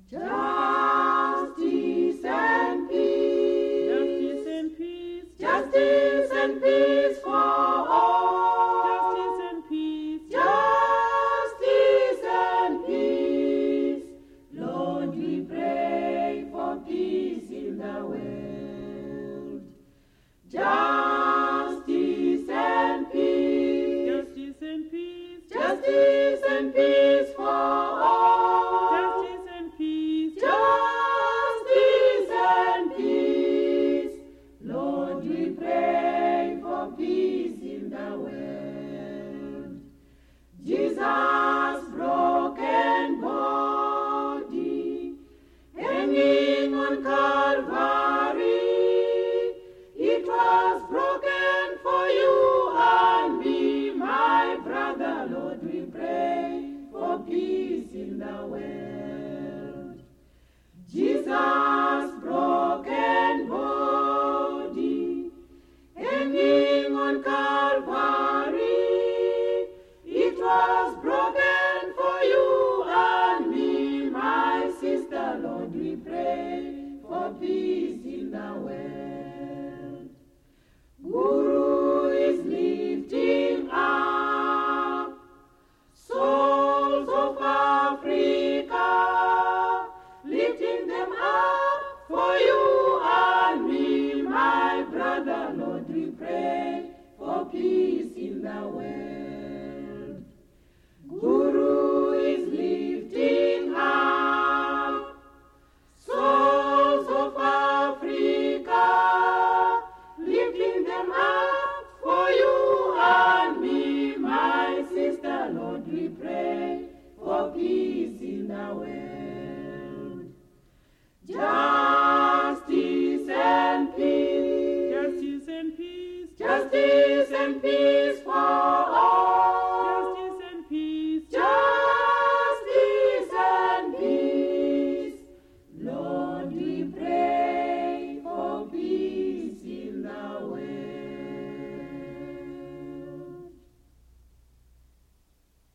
Justice and peace. Justice and peace. Justice and peace for all. Justice and peace. Justice and peace. Lord, we pray for peace in the world. Justice and peace. Justice and peace. Justice and peace for all. Justice and peace. Justice and peace. Lord, we pray for peace in the world. Jesus' broken body hanging on Calvary. It was broken for you and me, my brother. Lord, we pray for peace in the world. Jesus' broken body hanging on Calvary. It was broken for you and me, my sister. Lord, we pray for peace in the world. Guru is lifting up souls of Africa, lifting them up for you and me, my brother. Lord, we pray for peace in the world. Guru is lifting up souls of Africa, lifting them up for you and me, my sister. Lord, we pray for peace in the world. Justice and peace. Justice and peace. Justice